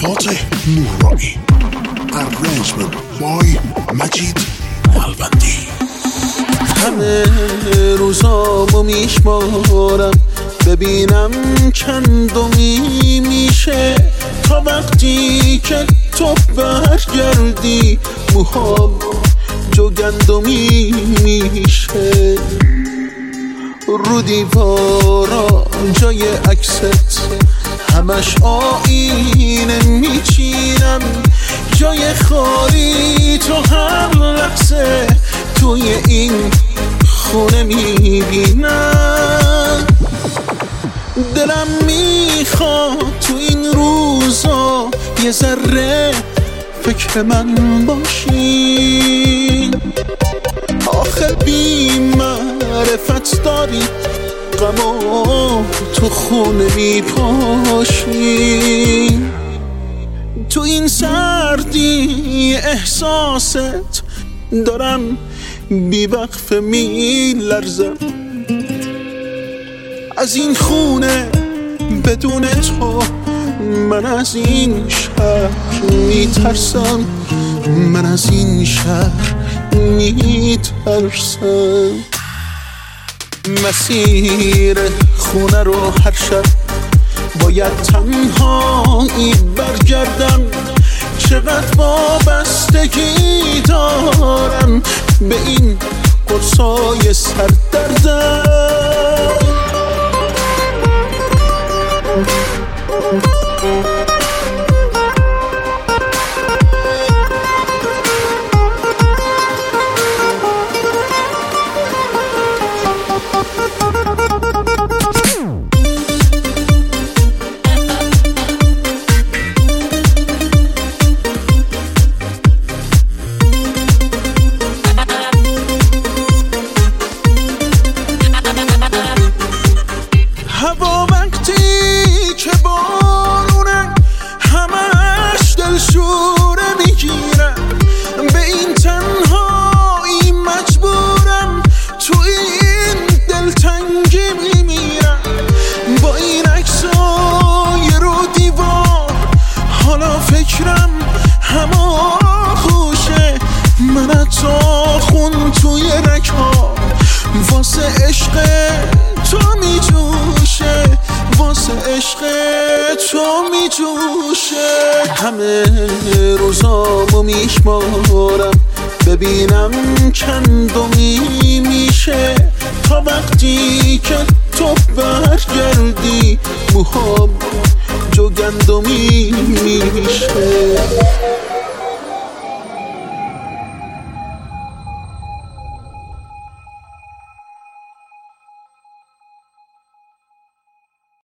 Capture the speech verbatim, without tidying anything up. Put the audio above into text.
فاتح نورانی. Arrangement by مجید مالبندی. همه روزامو میشمارم ببینم چندمی میشه تا وقتی که تو برگردی موهام جوگندمی میشه. رو دیوارا جای عکست همش آینه میچینم، جای خالی تو هر لحظه توی این خونه میبینم. دلم میخواد تو این روزا یه ذره فکر من باشی. آخه بی معرفت داری غمو تو خونه میپاشی. تو این سردی احساست دارم بی وقف میلرزم. از این خونه بدون تو من از این شهر میترسم، من از این شهر میترسم. مسیر خونه رو هر شب باید تنهایی برگردم. چقدر وابستگی دارم به این قرصای سردردم. هوا وقتی که بارونه همش دلشوره میگیرم. به این تنهایی مجبورم تو این دلتنگی میمیرم. با این عکسای رو دیوار حالا فکرم همه خوشه. من تا خون توی رکا واسه عشق تو میجوشه، واسه عشق تو میجوشه. همه روزامو میشمارم ببینم چندمی میشه تا وقتی که تو برگردی موهام جوگندمی میشه.